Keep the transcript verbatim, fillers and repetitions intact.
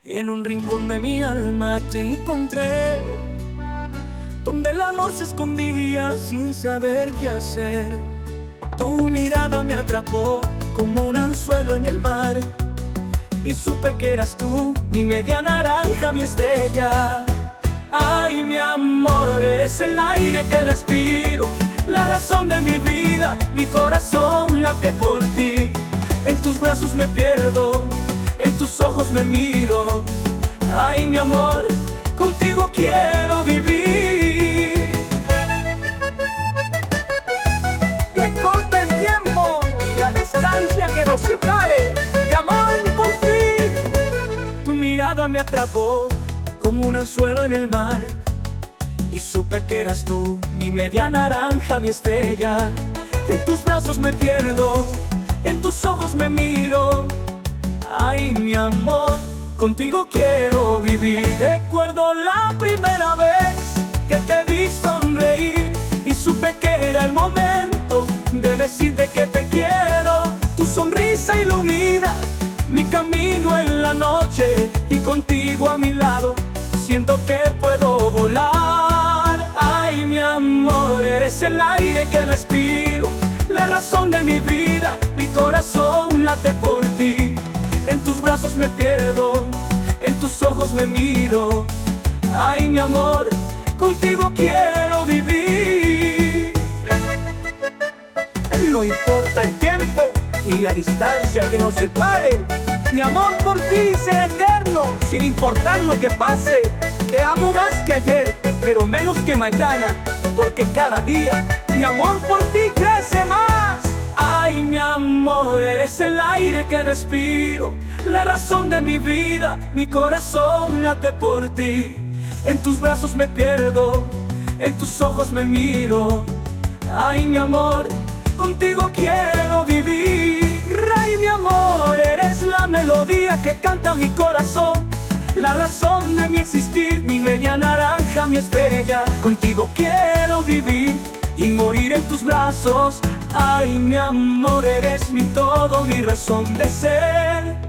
En un rincón de mi alma te encontré, donde el amor se escondía sin saber qué hacer. Tu mirada me atrapó como un anzuelo en el mar, y supe que eras tú, mi media naranja, mi estrella. Ay, mi amor, eres el aire que respiro, la razón de mi vida, mi corazón late por ti. En tus brazos me pierdo, en tus ojos me miro. Ay, mi amor, contigo quiero vivir. Que corta el tiempo y la distancia que nos separe, de amor por ti. Tu mirada me atrapó como un anzuelo en el mar, y supe que eras tú, mi media naranja, mi estrella. En tus brazos me pierdo, en tus ojos me miro. Ay, mi amor, contigo quiero vivir. Recuerdo la primera vez que te vi sonreír, y supe que era el momento de decirte que te quiero. Tu sonrisa ilumina mi camino en la noche, y contigo a mi lado siento que puedo volar. Ay, mi amor, eres el aire que respiro, la razón de mi vida, mi corazón late por ti. En tus brazos me pierdo, en tus ojos me miro. Ay, mi amor, contigo quiero vivir. No importa el tiempo y la distancia que nos separe, mi amor por ti será eterno, sin importar lo que pase. Te amo más que ayer, pero menos que mañana, porque cada día mi amor por ti crece más. Ay, mi amor, eres el aire que respiro, la razón de mi vida, mi corazón late por ti. En tus brazos me pierdo, en tus ojos me miro. Ay, mi amor, contigo quiero vivir. Ay, mi amor, eres la melodía que canta mi corazón, la razón de mi existir, mi media naranja, mi estrella. Contigo quiero vivir y morir en tus brazos. Ay, mi amor, eres mi todo, mi razón de ser.